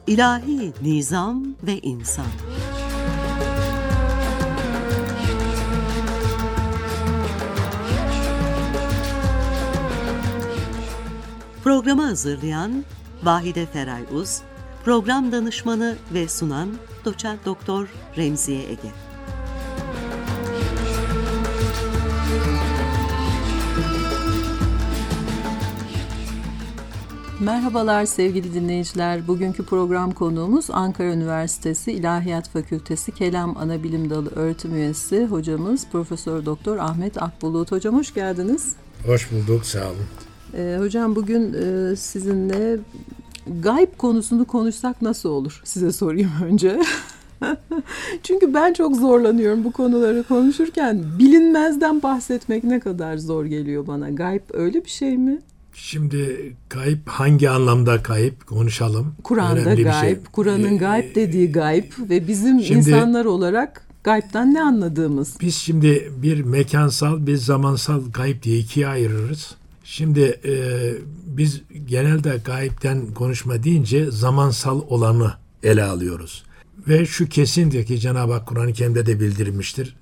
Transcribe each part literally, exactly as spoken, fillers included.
İlahi nizam ve insan. Programı hazırlayan Vahide Feray Uz, program danışmanı ve sunan Doçent Doktor Remziye Ege. Merhabalar sevgili dinleyiciler. Bugünkü program konuğumuz Ankara Üniversitesi İlahiyat Fakültesi Kelam Anabilim Dalı öğretim üyesi hocamız Profesör Doktor Ahmet Akbulut. Hocam hoş geldiniz. Hoş bulduk, sağ olun. Ee, hocam bugün e, sizinle gayb konusunu konuşsak nasıl olur? Size sorayım önce. Çünkü ben çok zorlanıyorum bu konuları konuşurken. Bilinmezden bahsetmek ne kadar zor geliyor bana. Gayb öyle bir şey mi? Şimdi gayb hangi anlamda gayb konuşalım. Kur'an'da gayb, şey. Kur'an'ın gayb dediği gayb ve bizim şimdi, insanlar olarak gaybden ne anladığımız. Biz şimdi bir mekansal, bir zamansal gayb diye ikiye ayırırız. Şimdi e, biz genelde gaybden konuşma deyince zamansal olanı ele alıyoruz. Ve şu kesindir ki Cenab-ı Hak Kur'an-ı Kerim'de de bildirmiştir.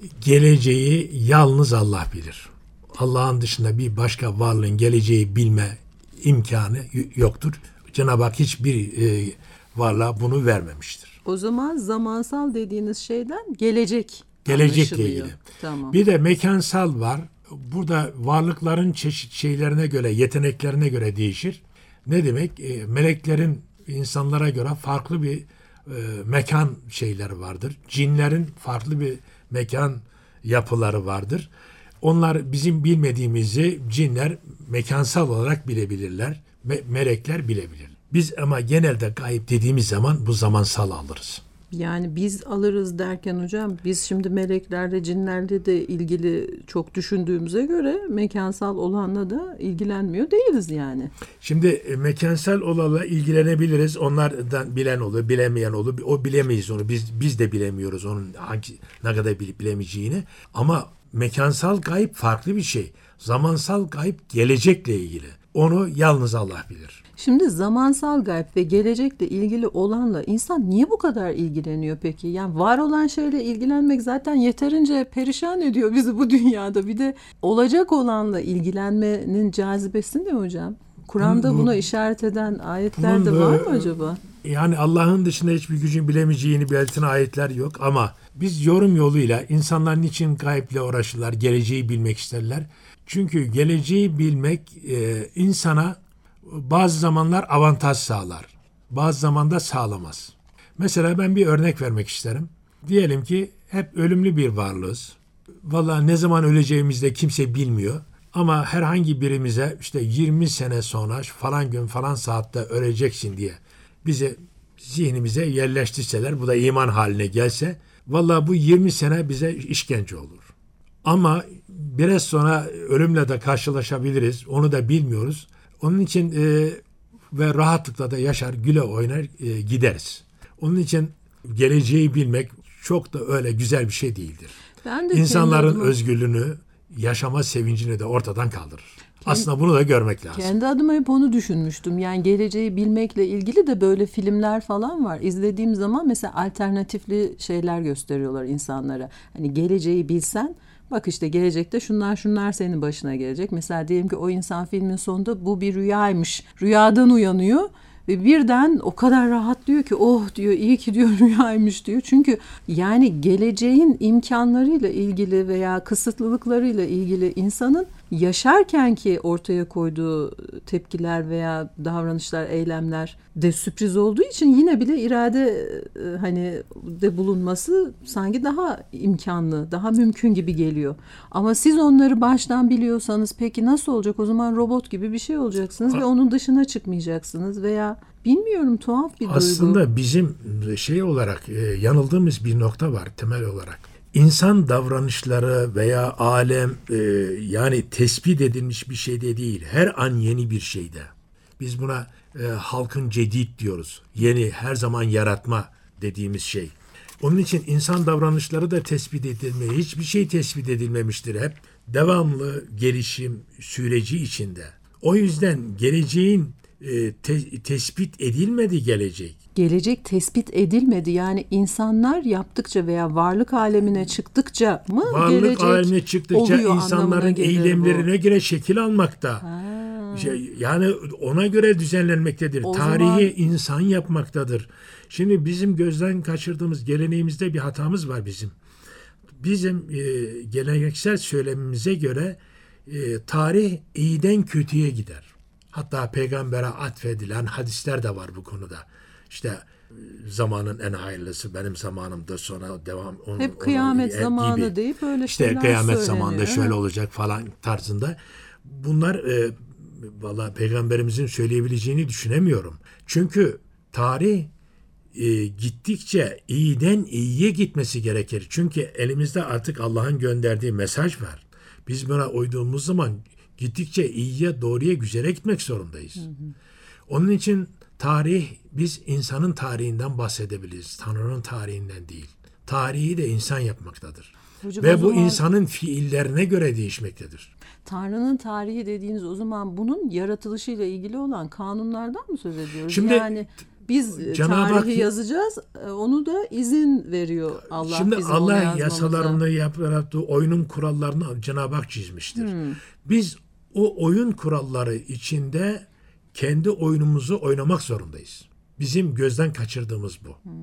Geleceği yalnız Allah bilir. Allah'ın dışında bir başka varlığın geleceği bilme imkanı yoktur. Cenab-ı Hak hiçbir e, varlığa bunu vermemiştir. O zaman zamansal dediğiniz şeyden gelecek Gelecekle ilgili. Tamam. Bir de mekansal var. Burada varlıkların çeşit şeylerine göre, yeteneklerine göre değişir. Ne demek? E, meleklerin insanlara göre farklı bir e, mekan şeyleri vardır. Cinlerin farklı bir mekan yapıları vardır. Onlar bizim bilmediğimizi cinler mekansal olarak bilebilirler. Me- melekler bilebilir. Biz ama genelde gayb dediğimiz zaman bu zamansal alırız. Yani biz alırız derken hocam biz şimdi meleklerle cinlerle de ilgili çok düşündüğümüze göre mekansal olanla da ilgilenmiyor değiliz yani. Şimdi e, mekansal olanla ilgilenebiliriz. Onlardan bilen olur, bilemeyen olur. O bilemeyiz onu. Biz biz de bilemiyoruz onun hangi ne kadar bilip bilemeyeceğini. Ama mekansal gayb farklı bir şey. Zamansal gayb gelecekle ilgili. Onu yalnız Allah bilir. Şimdi zamansal gayb ve gelecekle ilgili olanla insan niye bu kadar ilgileniyor peki? Yani var olan şeyle ilgilenmek zaten yeterince perişan ediyor bizi bu dünyada. Bir de olacak olanla ilgilenmenin cazibesi ne hocam? Kur'an'da bu, buna işaret eden ayetler de var mı acaba? Yani Allah'ın dışında hiçbir gücün bilemeyeceğini belirten ayetler yok ama biz yorum yoluyla insanlar niçin gayble uğraşırlar, geleceği bilmek isterler? Çünkü geleceği bilmek e, insana bazı zamanlar avantaj sağlar, bazı zamanda sağlamaz. Mesela ben bir örnek vermek isterim. Diyelim ki hep ölümlü bir varlığız. Vallahi ne zaman öleceğimizi de kimse bilmiyor. Ama herhangi birimize işte yirmi sene sonra falan gün falan saatte öleceksin diye bize zihnimize yerleştirseler, bu da iman haline gelse, vallahi bu yirmi sene bize işkence olur. Ama biraz sonra ölümle de karşılaşabiliriz, onu da bilmiyoruz. Onun için e, ve rahatlıkla da yaşar, güle oynar e, gideriz. Onun için geleceği bilmek çok da öyle güzel bir şey değildir. Ben de İnsanların adıma, özgürlüğünü, yaşama sevincini de ortadan kaldırır. Kendi, Aslında bunu da görmek lazım. Kendi adıma hep onu düşünmüştüm. Yani geleceği bilmekle ilgili de böyle filmler falan var. İzlediğim zaman mesela alternatifli şeyler gösteriyorlar insanlara. Hani geleceği bilsen, bak işte gelecekte şunlar şunlar senin başına gelecek. Mesela diyelim ki o insan filmin sonunda bu bir rüyaymış. Rüyadan uyanıyor ve birden o kadar rahatlıyor ki oh diyor, iyi ki diyor rüyaymış diyor. Çünkü yani geleceğin imkanlarıyla ilgili veya kısıtlılıklarıyla ilgili insanın yaşarken ki ortaya koyduğu tepkiler veya davranışlar, eylemler de sürpriz olduğu için yine bile irade hani de bulunması sanki daha imkanlı, daha mümkün gibi geliyor. Ama siz onları baştan biliyorsanız peki nasıl olacak? O zaman robot gibi bir şey olacaksınız ve onun dışına çıkmayacaksınız veya bilmiyorum, tuhaf bir duygu. Aslında bizim şey olarak e, yanıldığımız bir nokta var temel olarak. İnsan davranışları veya alem e, yani tespit edilmiş bir şeyde değil. Her an yeni bir şeyde. Biz buna e, halkın cedid diyoruz. Yeni, her zaman yaratma dediğimiz şey. Onun için insan davranışları da tespit edilmiyor. Hiçbir şey tespit edilmemiştir hep. Devamlı gelişim süreci içinde. O yüzden geleceğin e, te- tespit edilmedi gelecek. Gelecek tespit edilmedi. Yani insanlar yaptıkça veya varlık alemine çıktıkça mı Varlık gelecek haline çıktıkça oluyor insanların anlamına gelir eylemlerine bu. göre şekil almakta. Ha. Şey, yani ona göre düzenlenmektedir. O Tarihi zaman- insan yapmaktadır. Şimdi bizim gözden kaçırdığımız geleneğimizde bir hatamız var bizim. Bizim e, geleneksel söylemimize göre e, tarih iyiden kötüye gider. Hatta peygambere atfedilen hadisler de var bu konuda. İşte e, zamanın en hayırlısı benim zamanımda, sonra devam. Onun, Hep kıyamet onun, zamanı gibi. deyip öyle İşte şeyler kıyamet söyleniyor, zamanında şöyle evet. olacak falan tarzında. Bunlar e, vallahi peygamberimizin söyleyebileceğini düşünemiyorum. Çünkü tarih e, gittikçe iyiden iyiye gitmesi gerekir. Çünkü elimizde artık Allah'ın gönderdiği mesaj var. Biz buna uyduğumuz zaman gittikçe iyiye, doğruya, güzele gitmek zorundayız. Hı hı. Onun için tarih, biz insanın tarihinden bahsedebiliriz. Tanrı'nın tarihinden değil. Tarihi de insan yapmaktadır. Hocam, ve o bu zaman insanın fiillerine göre değişmektedir. Tanrı'nın tarihi dediğiniz o zaman bunun yaratılışıyla ilgili olan kanunlardan mı söz ediyoruz? Şimdi yani biz Cenab-ı tarihi Hak- yazacağız, onu da izin veriyor Allah Şimdi bizim onu Allah yazmamıza. yasalarını yarattığı oyunun kurallarını Cenab-ı Hak çizmiştir. Hmm. Biz o oyun kuralları içinde kendi oyunumuzu oynamak zorundayız. Bizim gözden kaçırdığımız bu. Hmm.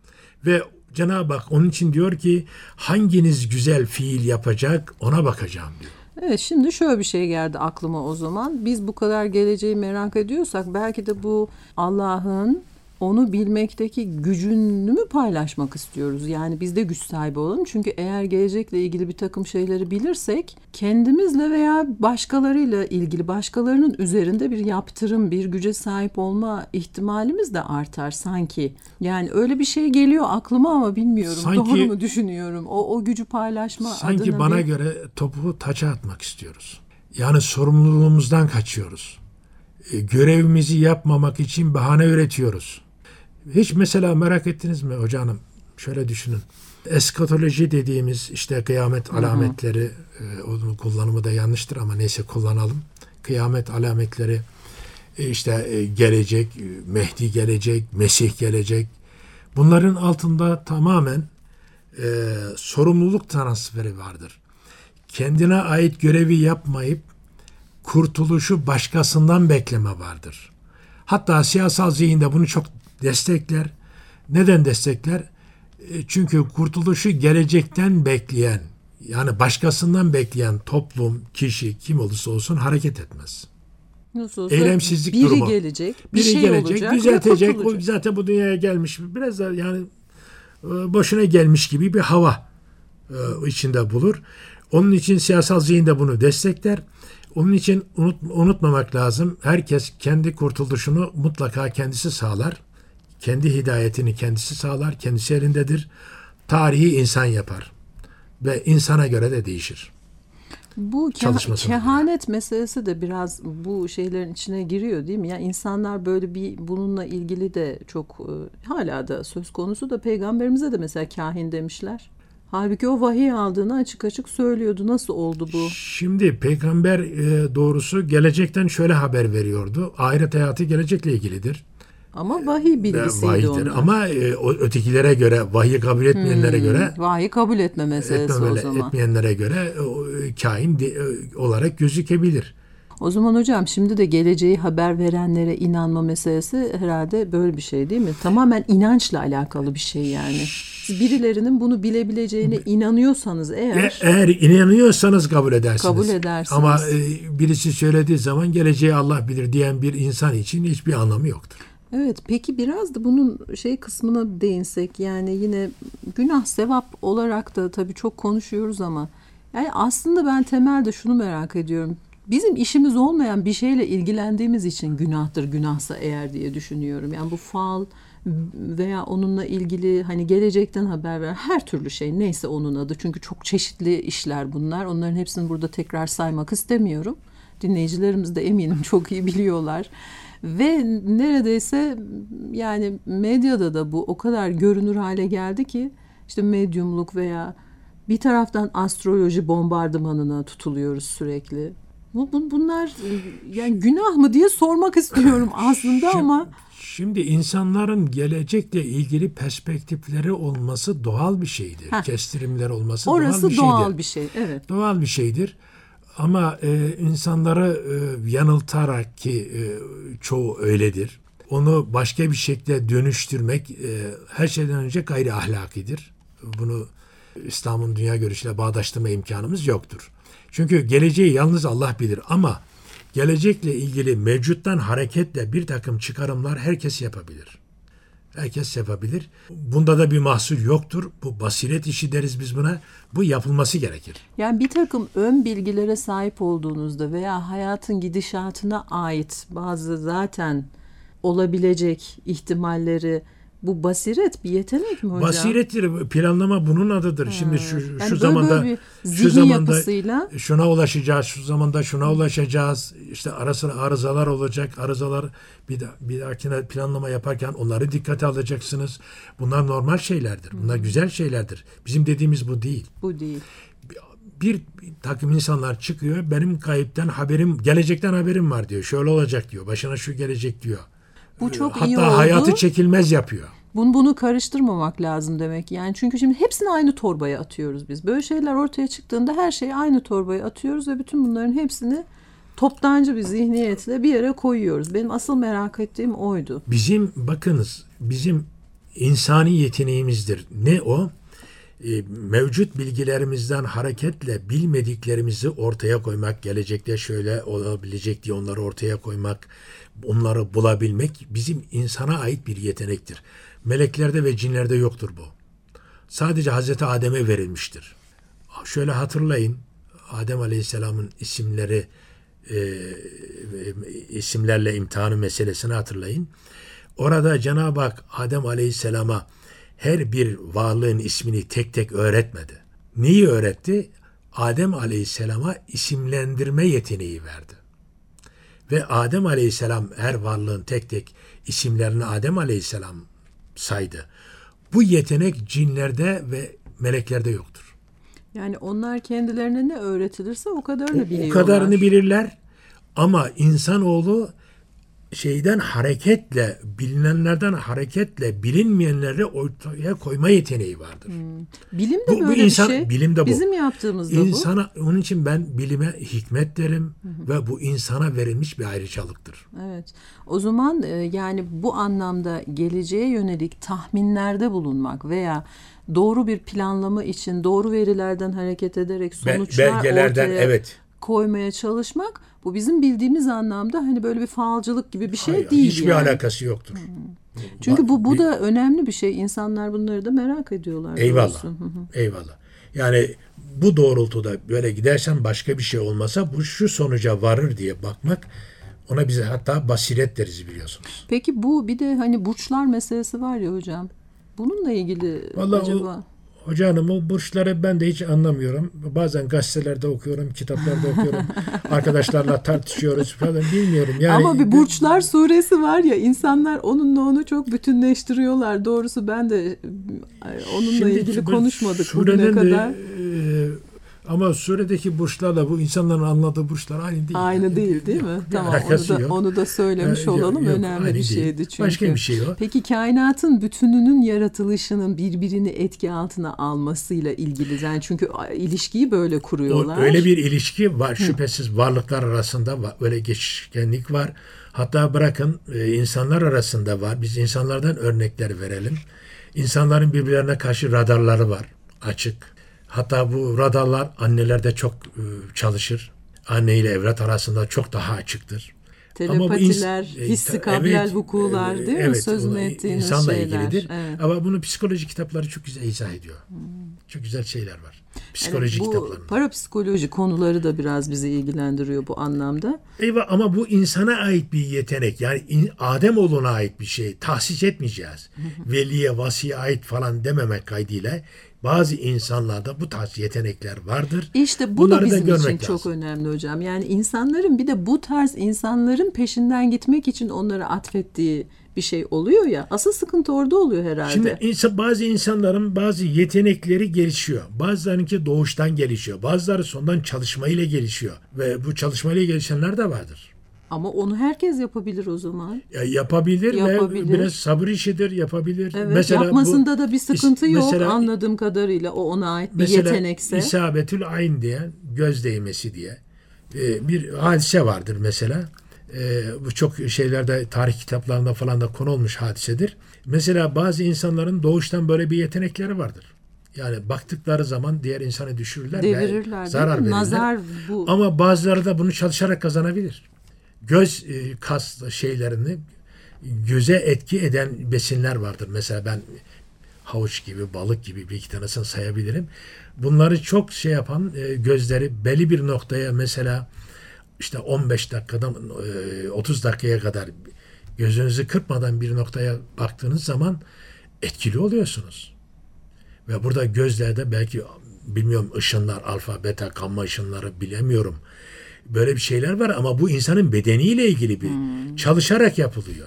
Ve Cenab-ı Hak onun için diyor ki hanginiz güzel fiil yapacak ona bakacağım diyor. Evet, şimdi şöyle bir şey geldi aklıma o zaman. Biz bu kadar geleceği merak ediyorsak belki de bu Allah'ın onu bilmekteki gücünü mü paylaşmak istiyoruz? Yani biz de güç sahibi olalım. Çünkü eğer gelecekle ilgili bir takım şeyleri bilirsek kendimizle veya başkalarıyla ilgili başkalarının üzerinde bir yaptırım, bir güce sahip olma ihtimalimiz de artar sanki. Yani öyle bir şey geliyor aklıma ama bilmiyorum. Sanki- Doğru mu düşünüyorum? O, o gücü paylaşma Sanki adına bana bir... göre topu taça atmak istiyoruz. Yani sorumluluğumuzdan kaçıyoruz. E, görevimizi yapmamak için bahane üretiyoruz. Hiç mesela merak ettiniz mi Hoca Hanım? Şöyle düşünün. Eskatoloji dediğimiz işte kıyamet alametleri, e, onun kullanımı da yanlıştır ama neyse kullanalım. Kıyamet alametleri, e, işte e, gelecek, e, Mehdi gelecek, Mesih gelecek. Bunların altında tamamen e, sorumluluk transferi vardır. Kendine ait görevi yapmayıp kurtuluşu başkasından bekleme vardır. Hatta siyasal zihinde bunu çok destekler. Neden destekler? E, çünkü kurtuluşu gelecekten bekleyen, yani başkasından bekleyen toplum, kişi kim olursa olsun hareket etmez. Nasıl olsa Eylemsizlik biri durumu. gelecek, bir Biri şey gelecek, olacak ve düzeltecek. O kurtulacak. zaten bu dünyaya gelmiş. Biraz da yani e, boşuna gelmiş gibi bir hava e, içinde bulur. Onun için siyasal zihin de bunu destekler. Onun için unut, unutmamak lazım. Herkes kendi kurtuluşunu mutlaka kendisi sağlar. Kendi hidayetini kendisi sağlar. Kendisi elindedir. Tarihi insan yapar. Ve insana göre de değişir. Bu keha- Çalışmasına kehanet meselesi de biraz bu şeylerin içine giriyor değil mi? Yani insanlar böyle bir bununla ilgili de çok e, hala da söz konusu da peygamberimize de mesela kahin demişler. Halbuki o vahiy aldığını açık açık söylüyordu. Nasıl oldu bu? Şimdi peygamber e, doğrusu gelecekten şöyle haber veriyordu. Ahiret hayatı gelecekle ilgilidir. Ama vahiy Ve bilgisiydi vahiydir. onlar. Ama e, o ötekilere göre, vahiy kabul etmeyenlere Hmm, göre, vahiy kabul etme meselesi etmemeli, o zaman. etmeyenlere göre o, e, kahin de, e, olarak gözükebilir. O zaman hocam şimdi de geleceği haber verenlere inanma meselesi herhalde böyle bir şey değil mi? Tamamen inançla alakalı bir şey yani. Siz birilerinin bunu bilebileceğine inanıyorsanız eğer... E, eğer inanıyorsanız kabul edersiniz. Kabul edersiniz. Ama e, birisi söylediği zaman geleceği Allah bilir diyen bir insan için hiçbir anlamı yoktur. Evet, peki biraz da bunun şey kısmına değinsek, yani yine günah sevap olarak da tabii çok konuşuyoruz ama yani aslında ben temelde şunu merak ediyorum. Bizim işimiz olmayan bir şeyle ilgilendiğimiz için günahtır, günahsa eğer diye düşünüyorum. Yani bu fal veya onunla ilgili hani gelecekten haber veren her türlü şey, neyse onun adı. Çünkü çok çeşitli işler bunlar. Onların hepsini burada tekrar saymak istemiyorum. Dinleyicilerimiz de eminim çok iyi biliyorlar. Ve neredeyse yani medyada da bu o kadar görünür hale geldi ki işte medyumluk veya bir taraftan astroloji bombardımanına tutuluyoruz sürekli. Bu, bu bunlar yani günah mı diye sormak istiyorum aslında Şimdi, ama şimdi insanların gelecekle ilgili perspektifleri olması doğal bir şeydir. Heh. Kestirimler olması orası doğal bir doğal şeydir. bir şey. Evet. Doğal bir şeydir. Ama e, insanları e, yanıltarak ki e, çoğu öyledir. Onu başka bir şekilde dönüştürmek e, her şeyden önce gayri ahlakidir. Bunu İslam'ın dünya görüşüyle bağdaştırma imkanımız yoktur. Çünkü geleceği yalnız Allah bilir ama gelecekle ilgili mevcuttan hareketle bir takım çıkarımlar herkes yapabilir. Herkes yapabilir. Bunda da bir mahsur yoktur. Bu basiret işi deriz biz buna. Bu yapılması gerekir. Yani bir takım ön bilgilere sahip olduğunuzda veya hayatın gidişatına ait bazı zaten olabilecek ihtimalleri, bu basiret bir yetenek mi hocam? Basirettir. Planlama bunun adıdır. Ha. Şimdi şu, yani şu böyle zamanda böyle şu zamanda yapısıyla şuna ulaşacağız, şu zamanda şuna ulaşacağız. İşte arasına arızalar olacak. Arızalar bir, da, bir dahakine planlama yaparken onları dikkate alacaksınız. Bunlar normal şeylerdir. Bunlar hmm. güzel şeylerdir. Bizim dediğimiz bu değil. Bu değil. Bir, bir takım insanlar çıkıyor. Benim kayıptan haberim, gelecekten haberim var diyor. Şöyle olacak diyor. Başına şu gelecek diyor. Bu çok Hatta iyi oldu. hayatı çekilmez yapıyor. Bunu, bunu karıştırmamak lazım demek. Yani çünkü şimdi hepsini aynı torbaya atıyoruz biz. Böyle şeyler ortaya çıktığında her şeyi aynı torbaya atıyoruz ve bütün bunların hepsini toptancı bir zihniyetle bir yere koyuyoruz. Benim asıl merak ettiğim oydu. Bizim bakınız bizim insani yeteneğimizdir. Ne o? E, mevcut bilgilerimizden hareketle bilmediklerimizi ortaya koymak, gelecekte şöyle olabilecek diye onları ortaya koymak, onları bulabilmek bizim insana ait bir yetenektir. Meleklerde ve cinlerde yoktur bu. Sadece Hazreti Adem'e verilmiştir. Şöyle hatırlayın, Adem Aleyhisselam'ın isimleri, e, isimlerle imtihanı meselesini hatırlayın. Orada Cenab-ı Hak Adem Aleyhisselam'a her bir varlığın ismini tek tek öğretmedi. Neyi öğretti? Adem Aleyhisselam'a isimlendirme yeteneği verdi. Ve Adem Aleyhisselam her varlığın tek tek isimlerini Adem Aleyhisselam saydı. Bu yetenek cinlerde ve meleklerde yoktur. Yani onlar kendilerine ne öğretilirse o kadarını o, biliyorlar. O kadarını bilirler ama insanoğlu şeyden hareketle, bilinenlerden hareketle bilinmeyenleri ortaya koyma yeteneği vardır. Hmm. Bilim de bu, böyle bu insan, bir şey. Bilim de bu. Bizim yaptığımız da İnsana, bu. Onun için ben bilime hikmet derim hı hı. ve bu insana verilmiş bir ayrıcalıktır. Evet. O zaman yani bu anlamda geleceğe yönelik tahminlerde bulunmak veya doğru bir planlama için doğru verilerden hareket ederek sonuçlar belgelerden, ortaya evet. koymaya çalışmak, bu bizim bildiğimiz anlamda hani böyle bir falcılık gibi bir şey Hayır, değil. Hiçbir yani. alakası yoktur. Hmm. Çünkü bu bu da önemli bir şey. İnsanlar bunları da merak ediyorlar. Eyvallah. Eyvallah. Yani bu doğrultuda böyle gidersen başka bir şey olmasa bu şu sonuca varır diye bakmak, ona bize hatta basiret deriz biliyorsunuz. Peki bu bir de hani burçlar meselesi var ya hocam. Bununla ilgili Vallahi acaba... O, Hocanım o burçları ben de hiç anlamıyorum. Bazen gazetelerde okuyorum, kitaplarda okuyorum. Arkadaşlarla tartışıyoruz falan, bilmiyorum. Yani, ama bir burçlar suresi var ya, insanlar onunla onu çok bütünleştiriyorlar. Doğrusu ben de onunla ilgili konuşmadık bugüne kadar. E, ama suredeki burçlarla bu insanların anladığı burçlar aynı değil. Aynı yani. değil değil mi? Bir tamam, onu da, onu da söylemiş ee, olalım. Yok, önemli bir şeydi değil. Çünkü. Başka bir şey o. Peki kainatın bütününün yaratılışının birbirini etki altına almasıyla ilgili. Yani çünkü ilişkiyi böyle kuruyorlar. O, öyle bir ilişki var. Şüphesiz varlıklar arasında var. Öyle geçişkenlik var. Hatta bırakın e, insanlar arasında var. Biz insanlardan örnekler verelim. İnsanların birbirlerine karşı radarları var. Açık. Hatta bu radarlar annelerde çok e, çalışır. Anne ile evlat arasında çok daha açıktır. Telepatiler, ins- hissi kablel evet, vukular değil evet, mi? Sözünü ettiğiniz insanla şeyler. ilgilidir. Evet. Ama bunu psikoloji kitapları çok güzel izah ediyor. Hmm. Çok güzel şeyler var. Psikoloji yani bu kitaplarında. Parapsikoloji konuları da biraz bizi ilgilendiriyor bu anlamda. Eyvah, ama bu insana ait bir yetenek. Yani in, Ademoğlu'na ait bir şey. Tahsis etmeyeceğiz. Veliye, vasiye ait falan dememek kaydıyla bazı insanlarda bu tarz yetenekler vardır. İşte bu Bunları da bizim da için lazım. Çok önemli hocam. Yani insanların bir de bu tarz insanların peşinden gitmek için onlara atfettiği bir şey oluyor ya. Asıl sıkıntı orada oluyor herhalde. Şimdi insan, bazı insanların bazı yetenekleri gelişiyor. Bazılarınki doğuştan gelişiyor. Bazıları sondan çalışmayla gelişiyor. Ve bu çalışmayla gelişenler de vardır. Ama onu herkes yapabilir o zaman. Ya yapabilir, Yapabilir. ve biraz sabır işidir, yapabilir. Evet, mesela yapmasında bu, da bir sıkıntı yok mesela, anladığım kadarıyla. O ona ait bir mesela yetenekse. isabetül ayn diye, göz değmesi diye e, bir hadise vardır mesela. E, bu çok şeylerde, tarih kitaplarında falan da konu olmuş hadisedir. Mesela bazı insanların doğuştan böyle bir yetenekleri vardır. Yani baktıkları zaman diğer insanı düşürürler Devirirler, ve zarar verirler. Nazar bu. Ama bazıları da bunu çalışarak kazanabilir. Göz e, kas şeylerini göze etki eden besinler vardır. Mesela ben havuç gibi, balık gibi bir iki tanesini sayabilirim. Bunları çok şey yapan, e, gözleri belli bir noktaya, mesela işte on beş dakikadan e, otuz dakikaya kadar gözünüzü kırpmadan bir noktaya baktığınız zaman etkili oluyorsunuz. Ve burada gözlerde belki, bilmiyorum, ışınlar, alfa, beta, gamma ışınları bilemiyorum. Böyle bir şeyler var ama bu insanın bedeniyle ilgili bir hmm. çalışarak yapılıyor.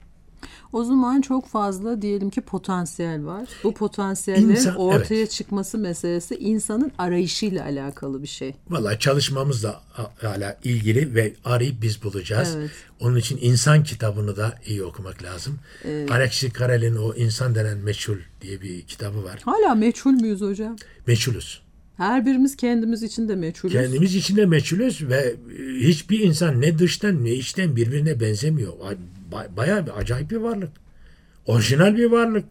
O zaman çok fazla diyelim ki potansiyel var. Bu potansiyellerin İnsan, ortaya evet. çıkması meselesi insanın arayışıyla alakalı bir şey. Vallahi çalışmamızla hala ilgili ve arayıp biz bulacağız. Evet. Onun için insan kitabını da iyi okumak lazım. Evet. Alexis Carrel'in o İnsan Denen Meçhul diye bir kitabı var. Hala meçhul müyüz hocam? Meçhulüz. Her birimiz kendimiz için de meçhulüz. Kendimiz için de meçhulüz ve hiçbir insan ne dıştan ne içten birbirine benzemiyor. Bayağı bir acayip bir varlık. Orijinal bir varlık.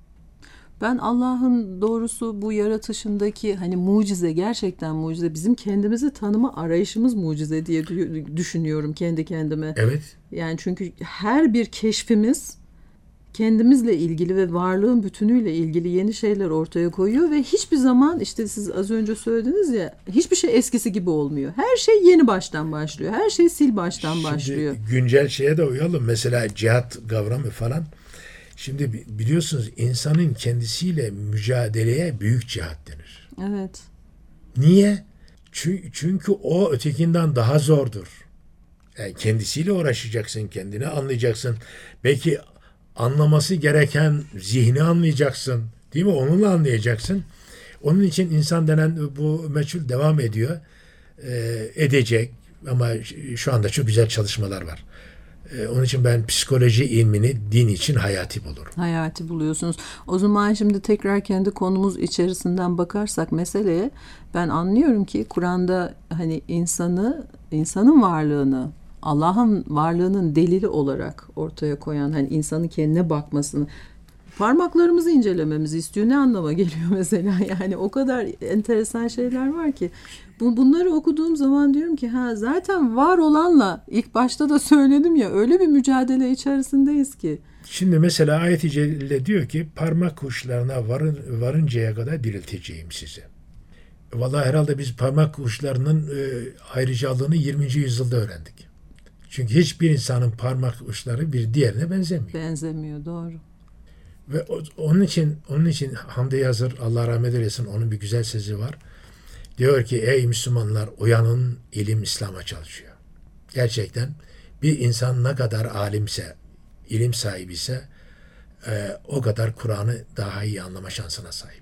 Ben Allah'ın doğrusu bu yaratışındaki hani mucize, gerçekten mucize. Bizim kendimizi tanıma arayışımız mucize diye düşünüyorum kendi kendime. Evet. Yani çünkü her bir keşfimiz kendimizle ilgili ve varlığın bütünüyle ilgili yeni şeyler ortaya koyuyor ve hiçbir zaman, işte siz az önce söylediniz ya, hiçbir şey eskisi gibi olmuyor. Her şey yeni baştan başlıyor. Her şey sil baştan Şimdi başlıyor. Güncel şeye de uyalım. Mesela cihat kavramı falan. Şimdi biliyorsunuz insanın kendisiyle mücadeleye büyük cihat denir. Evet. Niye? Çünkü, çünkü o ötekinden daha zordur. Yani kendisiyle uğraşacaksın, kendini anlayacaksın. Belki anlaması gereken zihni anlayacaksın. Değil mi? Onunla anlayacaksın. Onun için insan denen bu meçhul devam ediyor. Ee, edecek. Ama şu anda çok güzel çalışmalar var. Ee, onun için ben psikoloji ilmini din için hayati bulurum. Hayati buluyorsunuz. O zaman şimdi tekrar kendi konumuz içerisinden bakarsak meseleye, ben anlıyorum ki Kur'an'da hani insanı, insanın varlığını, Allah'ın varlığının delili olarak ortaya koyan, hani insanın kendine bakmasını, parmaklarımızı incelememizi istiyor. Ne anlama geliyor mesela? Yani o kadar enteresan şeyler var ki. Bu, bunları okuduğum zaman diyorum ki ha zaten var olanla, ilk başta da söyledim ya, öyle bir mücadele içerisindeyiz ki. Şimdi mesela ayet-i celile diyor ki parmak uçlarına varın, varıncaya kadar dirilteceğim sizi. Vallahi herhalde biz parmak uçlarının e, ayrıcalığını yirminci yüzyılda öğrendik. Çünkü hiçbir insanın parmak uçları bir diğerine benzemiyor. Benzemiyor, doğru. Ve onun için onun için Hamdi Yazır, Allah rahmet eylesin, onun bir güzel sözü var. Diyor ki ey Müslümanlar, uyanın, ilim İslam'a çalışıyor. Gerçekten bir insan ne kadar alimse, ilim sahibi ise e, o kadar Kur'an'ı daha iyi anlama şansına sahip.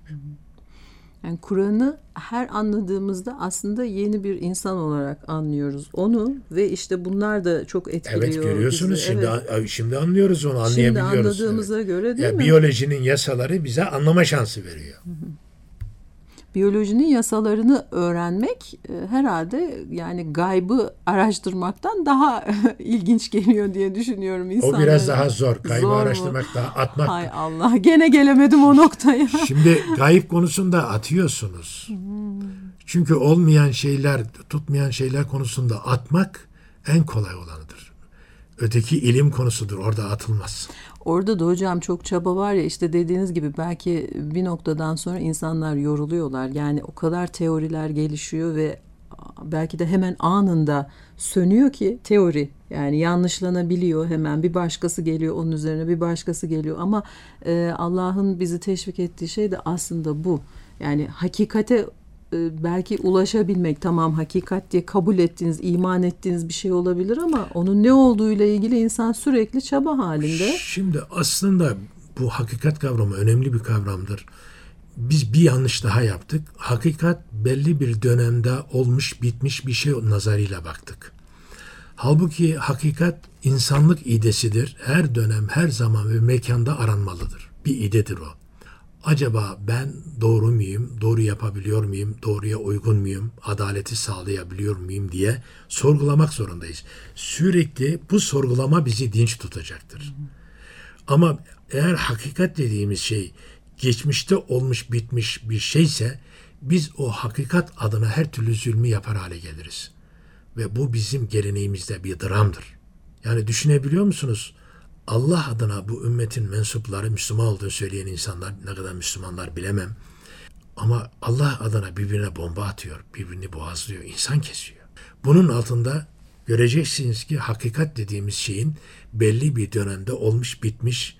Yani Kur'an'ı her anladığımızda aslında yeni bir insan olarak anlıyoruz onu ve işte bunlar da çok etkiliyor. Evet, görüyorsunuz bizi. şimdi Evet. şimdi anlıyoruz onu, anlayabiliyoruz. Şimdi anladığımıza evet. göre değil yani mi? Biyolojinin yasaları bize anlama şansı veriyor. Hı hı. Biyolojinin yasalarını öğrenmek e, herhalde yani gaybı araştırmaktan daha ilginç geliyor diye düşünüyorum insanlara. O biraz daha zor. Gaybı zor araştırmak daha, atmak. Hay Allah, gene gelemedim o noktaya. Şimdi gayb konusunda atıyorsunuz. Hmm. Çünkü olmayan şeyler, tutmayan şeyler konusunda atmak en kolay olanıdır. Öteki ilim konusudur. Orada atılmaz. Orada da hocam çok çaba var ya, işte dediğiniz gibi belki bir noktadan sonra insanlar yoruluyorlar. Yani o kadar teoriler gelişiyor ve belki de hemen anında sönüyor ki teori. Yani yanlışlanabiliyor hemen, bir başkası geliyor onun üzerine, bir başkası geliyor. Ama e, Allah'ın bizi teşvik ettiği şey de aslında bu. Yani hakikate e, belki ulaşabilmek, tamam hakikat diye kabul ettiğiniz, iman ettiğiniz bir şey olabilir ama onun ne olduğuyla ilgili insan sürekli çaba halinde. Şimdi aslında bu hakikat kavramı önemli bir kavramdır. Biz bir yanlış daha yaptık. Hakikat belli bir dönemde olmuş bitmiş bir şey nazarıyla baktık. Halbuki hakikat insanlık idesidir. Her dönem, her zaman ve mekanda aranmalıdır. Bir idedir o. Acaba ben doğru muyum, doğru yapabiliyor muyum, doğruya uygun muyum, adaleti sağlayabiliyor muyum diye sorgulamak zorundayız. Sürekli bu sorgulama bizi dinç tutacaktır. Ama eğer hakikat dediğimiz şey geçmişte olmuş bitmiş bir şeyse biz o hakikat adına her türlü zulmü yapar hale geliriz. Ve bu bizim geleneğimizde bir dramdır. Yani düşünebiliyor musunuz? Allah adına bu ümmetin mensupları Müslüman olduğunu söyleyen insanlar, ne kadar Müslümanlar bilemem. Ama Allah adına birbirine bomba atıyor, birbirini boğazlıyor, insan kesiyor. Bunun altında göreceksiniz ki hakikat dediğimiz şeyin belli bir dönemde olmuş bitmiş,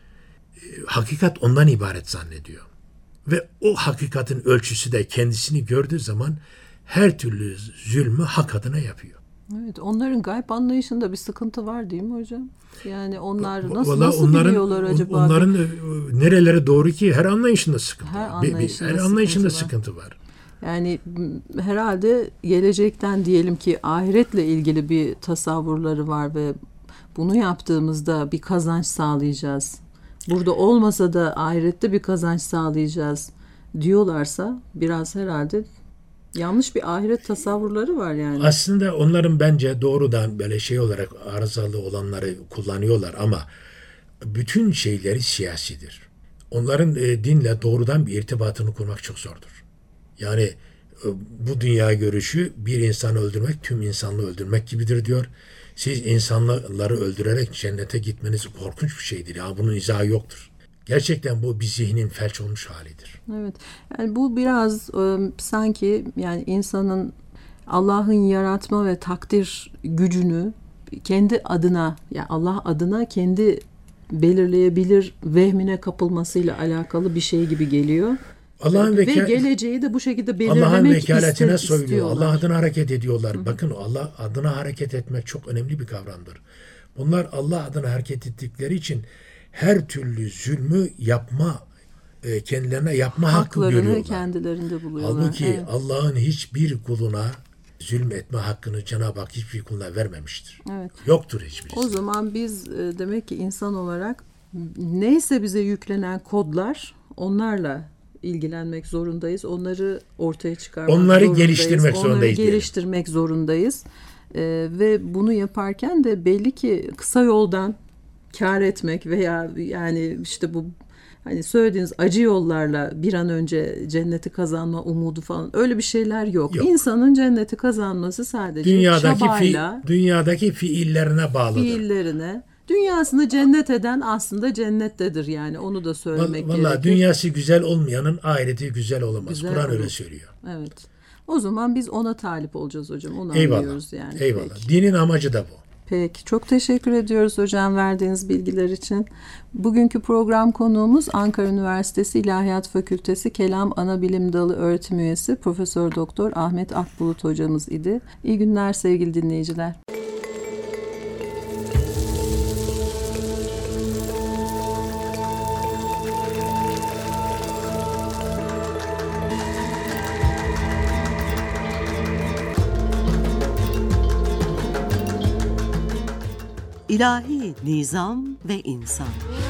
hakikat ondan ibaret zannediyor. Ve o hakikatin ölçüsü de kendisini gördüğü zaman her türlü zulmü hak adına yapıyor. Evet, onların gayb anlayışında bir sıkıntı var değil mi hocam? Yani onlar nasıl, Vallahi nasıl onların, biliyorlar acaba? Onların nerelere doğru ki her anlayışında sıkıntı her var. Anlayışında her anlayışında sıkıntı sıkıntı var. Yani herhalde gelecekten diyelim ki ahiretle ilgili bir tasavvurları var ve bunu yaptığımızda bir kazanç sağlayacağız. Burada olmasa da ahirette bir kazanç sağlayacağız diyorlarsa biraz herhalde yanlış bir ahiret tasavvurları var yani. Aslında onların bence doğrudan böyle şey olarak arızalı olanları kullanıyorlar ama bütün şeyleri siyasidir. Onların e, dinle doğrudan bir irtibatını kurmak çok zordur. Yani e, bu dünya görüşü bir insanı öldürmek tüm insanlığı öldürmek gibidir diyor. Siz insanları öldürerek cennete gitmeniz korkunç bir şeydir. Ya bunun izahı yoktur. Gerçekten bu bir zihnin felç olmuş halidir. Evet. Yani bu biraz e, sanki yani insanın Allah'ın yaratma ve takdir gücünü kendi adına, yani Allah adına kendi belirleyebilir vehmine kapılmasıyla alakalı bir şey gibi geliyor. Allah'ın ve veka- geleceği de bu şekilde Allah'ın belirlemek vekaletine ister, söylüyor. Allah istiyorlar. adına hareket ediyorlar. Hı-hı. Bakın Allah adına hareket etmek çok önemli bir kavramdır. Bunlar Allah adına hareket ettikleri için her türlü zulmü yapma, kendilerine yapma hakkı görüyorlar. Haklarını kendilerinde buluyorlar. Halbuki evet. Allah'ın hiçbir kuluna zulmetme hakkını Cenab-ı Hak hiçbir kuluna vermemiştir. Evet. Yoktur hiçbirisi. O zaman biz demek ki insan olarak neyse bize yüklenen kodlar, onlarla ilgilenmek zorundayız. Onları ortaya çıkarmak Onları zorundayız. geliştirmek Onları zorundayız. geliştirmek diyelim. zorundayız. Ee, ve bunu yaparken de belli ki kısa yoldan kâr etmek veya yani işte bu hani söylediğiniz acı yollarla bir an önce cenneti kazanma umudu falan öyle bir şeyler yok. yok. İnsanın cenneti kazanması sadece dünyadaki çabayla, fi, dünyadaki fiillerine bağlıdır. Fiillerine. Dünyasını cennet eden aslında cennettedir yani onu da söylemek Vallahi, gerekir. dünyası güzel olmayanın ahireti güzel olamaz. Güzel Kur'an olur. öyle söylüyor. Evet. O zaman biz ona talip olacağız hocam. Onu Eyvallah. anlıyoruz yani. Eyvallah. Peki. Dinin amacı da bu. Peki. Çok teşekkür ediyoruz hocam verdiğiniz bilgiler için. Bugünkü program konuğumuz Ankara Üniversitesi İlahiyat Fakültesi Kelam Anabilim Dalı öğretim üyesi Profesör Doktor Ahmet Akbulut hocamız idi. İyi günler sevgili dinleyiciler. İlahi Nizam ve İnsan.